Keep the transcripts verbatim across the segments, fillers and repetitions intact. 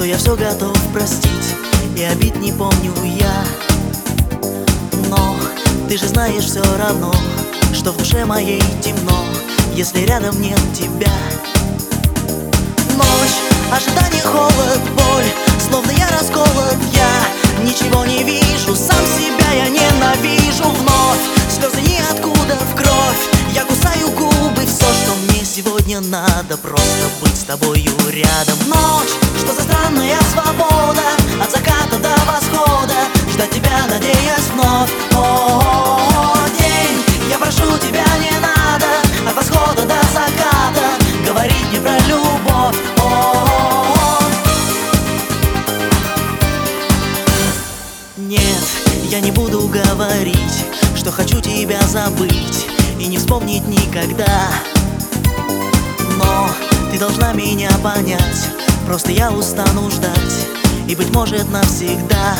что я все готов простить, и обид не помню я. Но ты же знаешь все равно, что в душе моей темно, если рядом нет тебя. Ночь, ожидание, холод, боль, словно я расколот, я ничего не вижу, сам себя я ненавижу. Вновь слезы ниоткуда в кровь, я кусаю губы. Все, что мне сегодня надо, просто быть с тобою рядом. Ночь, что за странная свобода, от заката до восхода, ждать тебя, надеясь вновь. О, день, я прошу тебя, не надо от восхода до заката говорить мне про любовь. О, нет, я не буду говорить, что хочу тебя забыть и не вспомнить никогда. Но ты должна меня понять, просто я устану ждать, и, быть может, навсегда.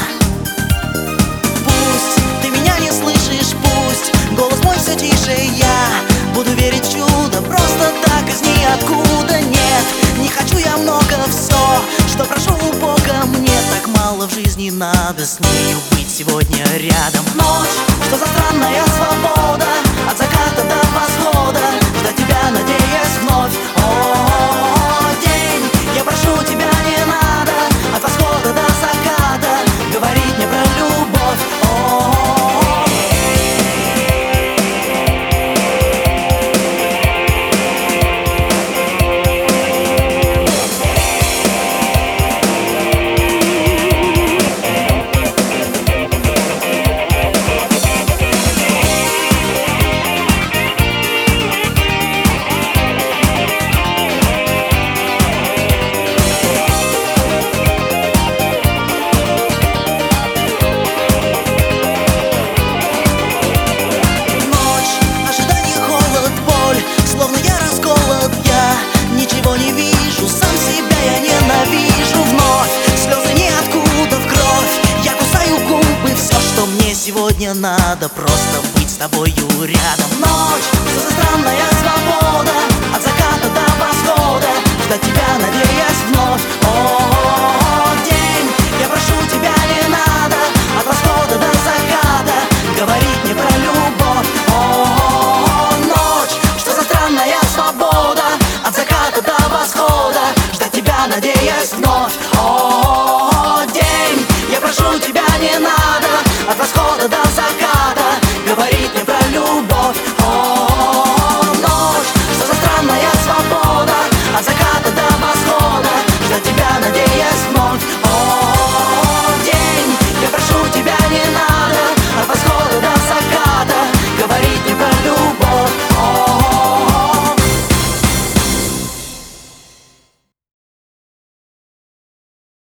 Пусть ты меня не слышишь, пусть голос мой все тише, я буду верить в чудо, просто так из ниоткуда. Нет, не хочу я много, все, что прошу у Бога, мне так мало в жизни надо с нею быть сегодня рядом. Ночь, что за странная свобода, от заката до восхода, ждать тебя, надеясь вновь. О, день, я прошу тебя, не надо от восхода до заката говорить мне про любовь. О, ничего не вижу, сам себя я ненавижу. Вновь слезы ниоткуда в кровь, я кусаю губы. Все, что мне сегодня надо, просто быть с тобою рядом. Ночь, что за странная